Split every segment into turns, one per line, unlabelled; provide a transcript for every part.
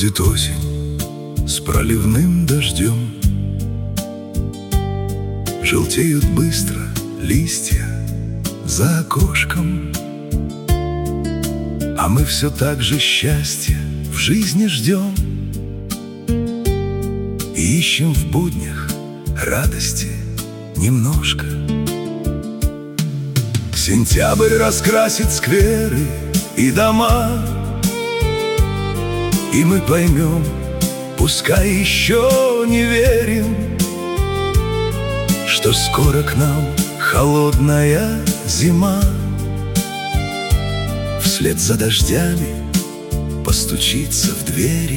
Приходит осень с проливным дождем, желтеют быстро листья за окошком, а мы все так же счастья в жизни ждем и ищем в буднях радости немножко. Сентябрь раскрасит скверы и дома, и мы поймем, пускай еще не верим, что скоро к нам холодная зима. Вслед за дождями постучится в двери,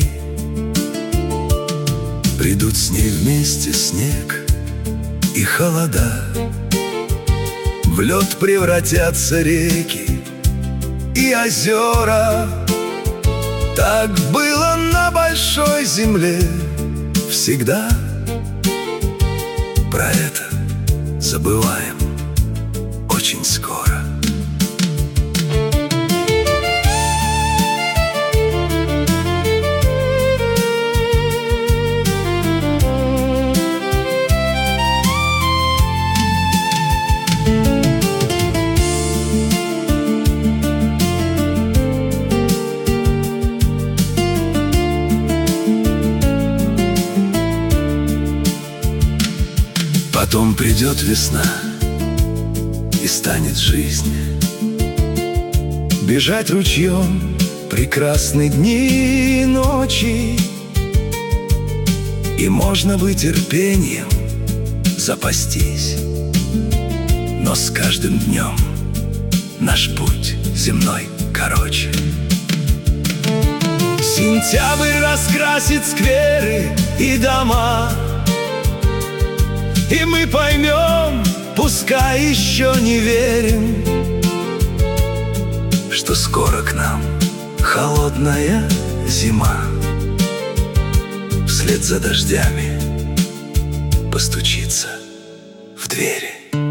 придут с ней вместе снег и холода. В лед превратятся реки и озера. Так было на большой земле всегда. Про это забываем очень скоро. Потом придет весна, и станет жизнь бежать ручьем прекрасные дни и ночи, и можно бы терпением запастись, но с каждым днем наш путь земной короче. Сентябрь раскрасит скверы и дома, и мы поймем, пускай еще не верим, что скоро к нам холодная зима. Вслед за дождями постучится в двери.